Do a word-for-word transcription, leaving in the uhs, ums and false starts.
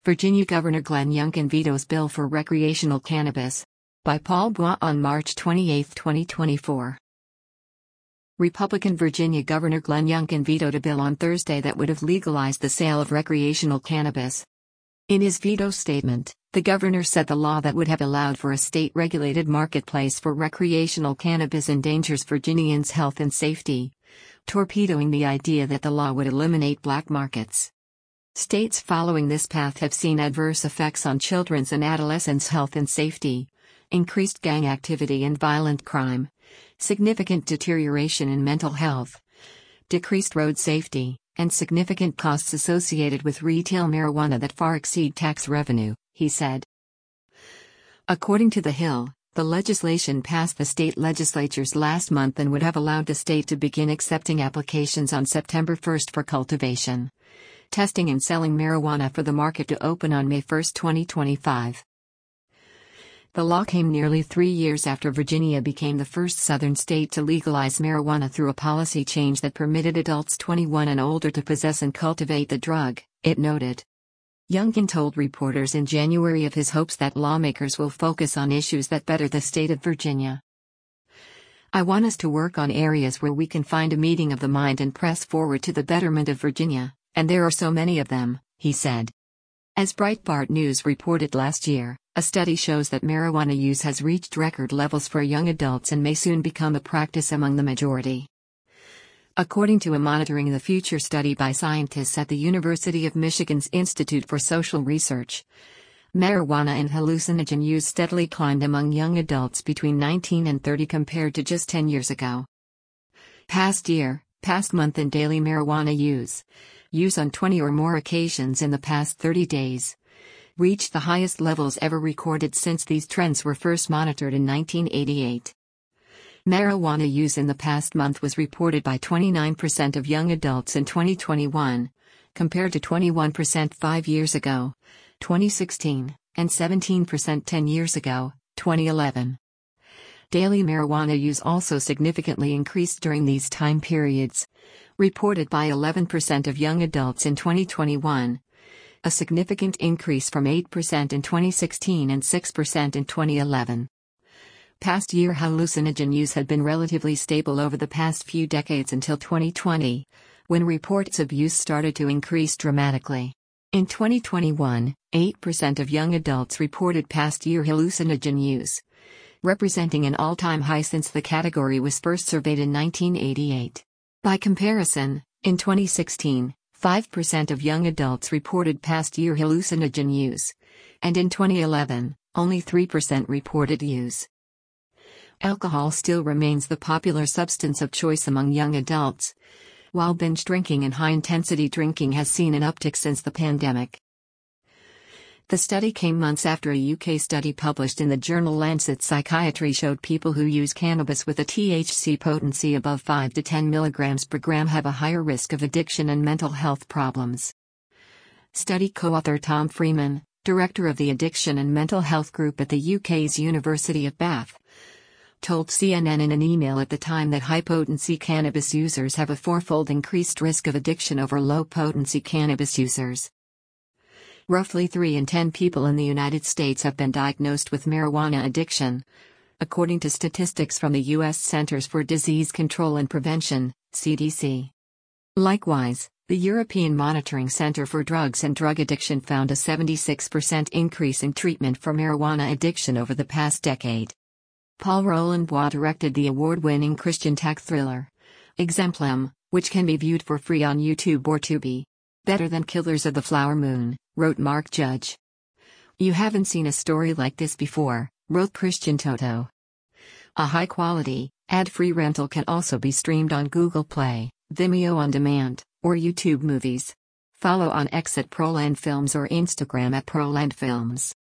Virginia Governor Glenn Youngkin vetoes bill for recreational cannabis. By Paul Bois on March twenty-eighth, twenty twenty-four. Republican Virginia Governor Glenn Youngkin vetoed a bill on Thursday that would have legalized the sale of recreational cannabis. In his veto statement, the governor said the law that would have allowed for a state-regulated marketplace for recreational cannabis endangers Virginians' health and safety, torpedoing the idea that the law would eliminate black markets. States following this path have seen adverse effects on children's and adolescents' health and safety, increased gang activity and violent crime, significant deterioration in mental health, decreased road safety, and significant costs associated with retail marijuana that far exceed tax revenue, he said. According to The Hill, the legislation passed the state legislatures last month and would have allowed the state to begin accepting applications on September first for cultivation, testing and selling marijuana for the market to open on May first, twenty twenty-five. The law came nearly three years after Virginia became the first southern state to legalize marijuana through a policy change that permitted adults twenty-one and older to possess and cultivate the drug, it noted. Youngkin told reporters in January of his hopes that lawmakers will focus on issues that better the state of Virginia. "I want us to work on areas where we can find a meeting of the mind and press forward to the betterment of Virginia, and there are so many of them," he said. As Breitbart News reported last year, a study shows that marijuana use has reached record levels for young adults and may soon become a practice among the majority. According to a Monitoring the Future study by scientists at the University of Michigan's Institute for Social Research, marijuana and hallucinogen use steadily climbed among young adults between nineteen and thirty compared to just ten years ago. Past year, past month and daily marijuana use, use on twenty or more occasions in the past thirty days, reached the highest levels ever recorded since these trends were first monitored in nineteen eighty-eight. Marijuana use in the past month was reported by twenty-nine percent of young adults in twenty twenty-one, compared to twenty-one percent five years ago, twenty sixteen, and seventeen percent ten years ago, twenty eleven. Daily marijuana use also significantly increased during these time periods, reported by eleven percent of young adults in twenty twenty-one, a significant increase from eight percent in twenty sixteen and six percent in twenty eleven. Past year hallucinogen use had been relatively stable over the past few decades until twenty twenty, when reports of use started to increase dramatically. In twenty twenty-one, eight percent of young adults reported past year hallucinogen use, representing an all-time high since the category was first surveyed in nineteen eighty-eight. By comparison, in twenty sixteen, five percent of young adults reported past year hallucinogen use, and in twenty eleven, only three percent reported use. Alcohol still remains the popular substance of choice among young adults, while binge drinking and high-intensity drinking has seen an uptick since the pandemic. The study came months after a U K study published in the journal Lancet Psychiatry showed people who use cannabis with a T H C potency above five to ten milligrams per gram have a higher risk of addiction and mental health problems. Study co-author Tom Freeman, director of the Addiction and Mental Health Group at the U K's University of Bath, told C N N in an email at the time that high-potency cannabis users have a fourfold increased risk of addiction over low-potency cannabis users. Roughly three in ten people in the United States have been diagnosed with marijuana addiction, according to statistics from the U S Centers for Disease Control and Prevention, C D C. Likewise, the European Monitoring Center for Drugs and Drug Addiction found a seventy-six percent increase in treatment for marijuana addiction over the past decade. Paul Roland Bois directed the award-winning Christian tech thriller, Exemplum, which can be viewed for free on YouTube or Tubi. Better than Killers of the Flower Moon, wrote Mark Judge. You haven't seen a story like this before, wrote Christian Toto. A high-quality, ad-free rental can also be streamed on Google Play, Vimeo On Demand, or YouTube Movies. Follow on X at Proland Films or Instagram at Proland Films.